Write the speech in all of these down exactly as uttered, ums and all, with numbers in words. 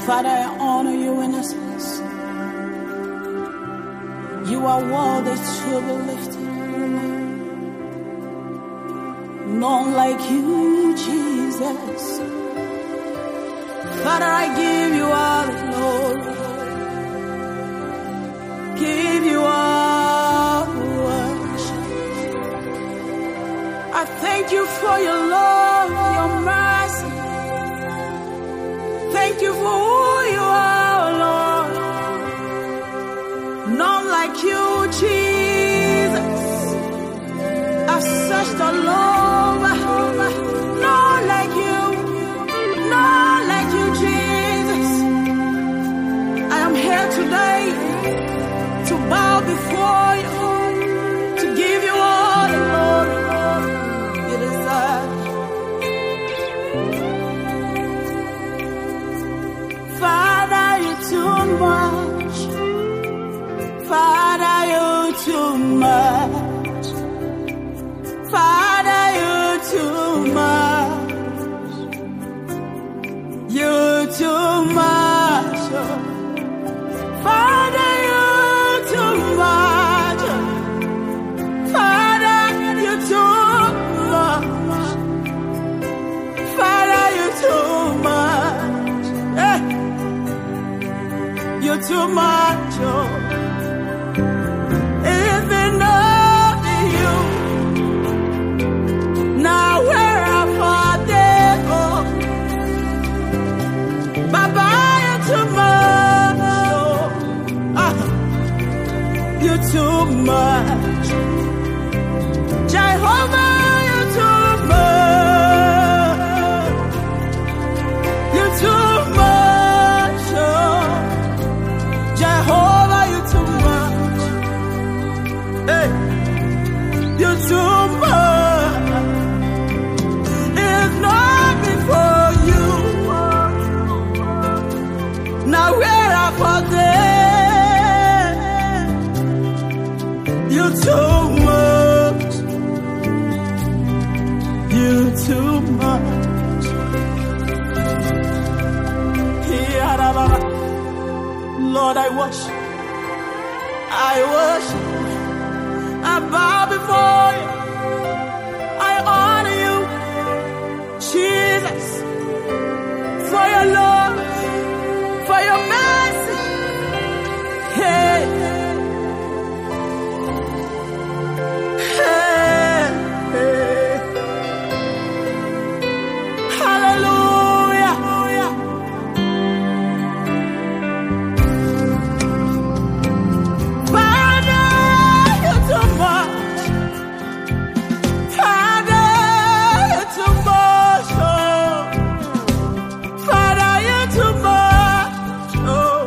Father, I honor you in this place. You are worthy to be lifted. None like you, Jesus. Father, I give you all the glory. Give you all the worship. I thank you for your love, your mercy. Thank you for who you are, Lord. None like you, Jesus. I've searched all over. None like you. None like you, Jesus. I am here today to bow before you, to give you all the glory you deserve. Father, you're too much. Father, you're too much. Father, you're too much. You're too much. Father, you're too much. Father, you're too much. Father, you're too much. Hey. You're too much. Oh. If enough in you, now where am I? Oh. Baba, you're too much. Oh. Ah. You're too much. Jehovah, you're too much. You're too much. Oh. Jehovah, you're too much. Hey, you're too much. If not before you, now where are for them? You're too much. You're too much. Lord, I worship. I worship. I bow before you. I honor you, Jesus, for your love, for your mercy. Hey, hey, hey. Hallelujah. Father, you're too much. Father, you're too much. Oh. Father, you're too much. Oh.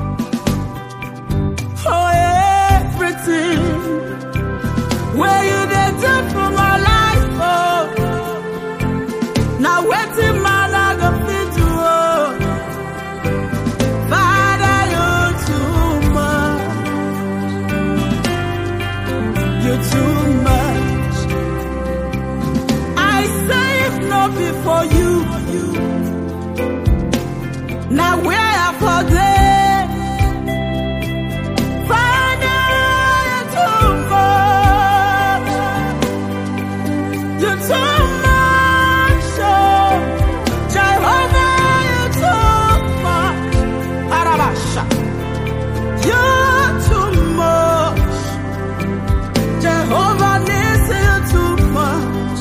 For everything where you did do for my life. Oh. Now waiting man I go fit to. Oh. Father, you're too much. You're too much. I say if not before you, now where are for them? Father, you're too much. You're too much. Oh. Jehovah, you're too much. Arabasha. You're too much. Jehovah needs you too much.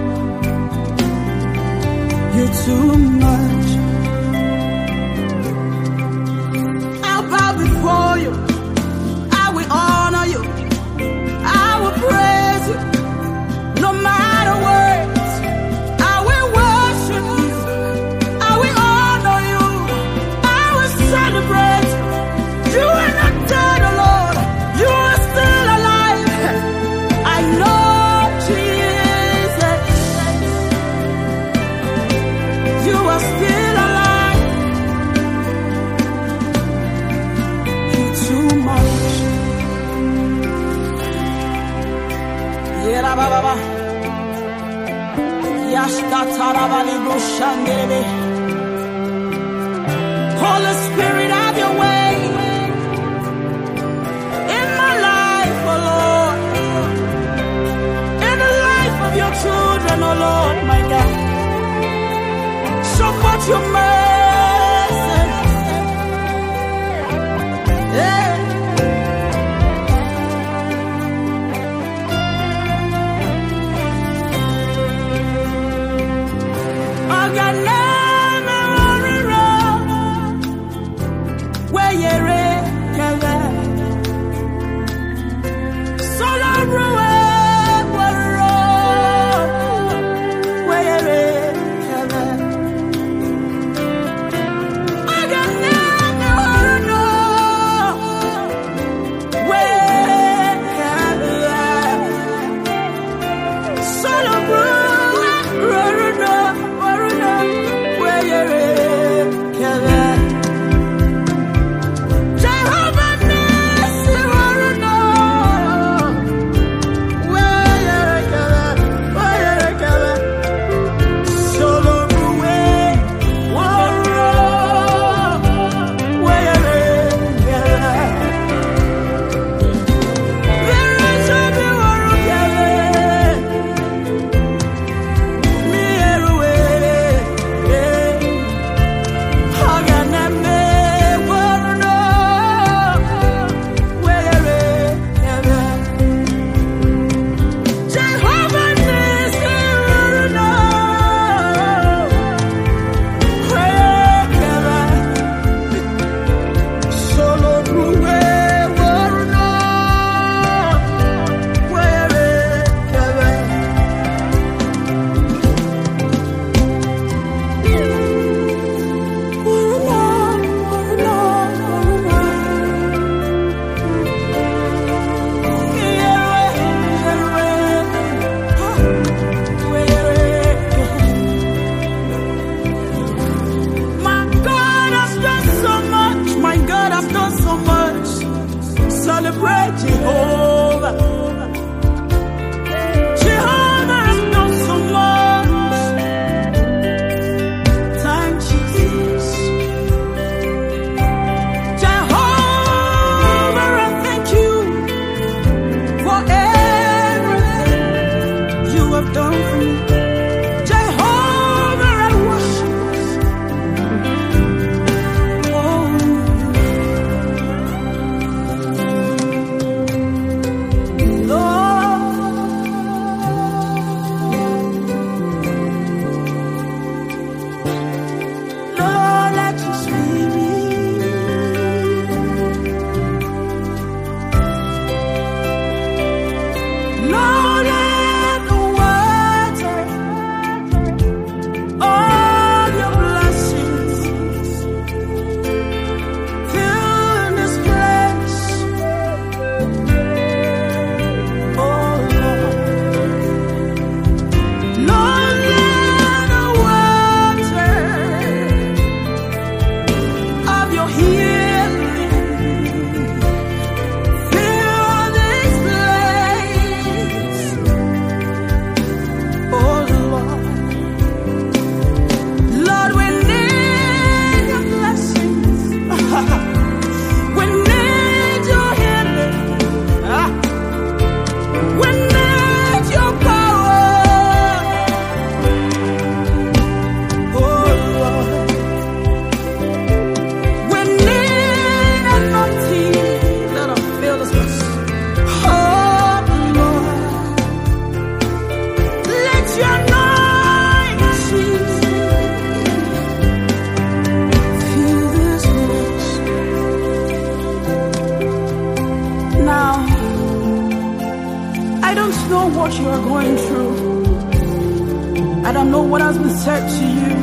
You're too much. I'll bow before you. I will honor you. I will praise you. No matter what, I will worship you. I will honor you. I will celebrate you. You are not dead, Lord. You are still alive. I know, Jesus. You are still alive. You're too much. Yera baba. Yashka tarabali bushandebe. Holy celebrate Jehovah. Jehovah has done so much. Thank Jesus. Jehovah, I thank you for everything you have done for me. Jehovah, I worship. I don't know what you are going through. I don't know what has been said to you.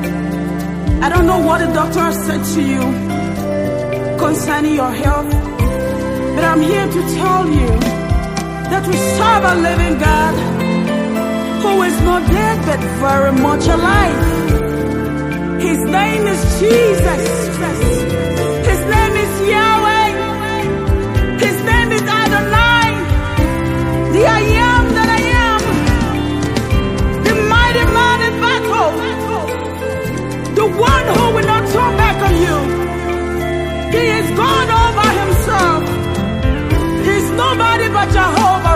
I don't know what the doctor has said to you concerning your health. But I'm here to tell you that we serve a living God who is not dead but very much alive. His name is Jesus. His name is Yahweh. His name is Adonai. The I am that I am, the mighty man in battle, the one who will not turn back on you. He is God all by himself. He's nobody but Jehovah.